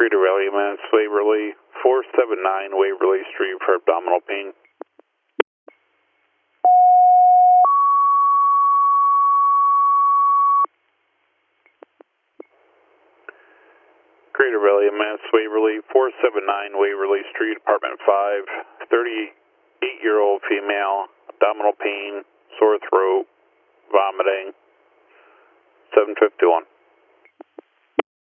Greater Valley Mass, Waverly, 479 Waverly Street for abdominal pain. Greater Valley Mass, Waverly, 479 Waverly Street, apartment 5, 38-year-old female, abdominal pain, sore throat, vomiting, 751.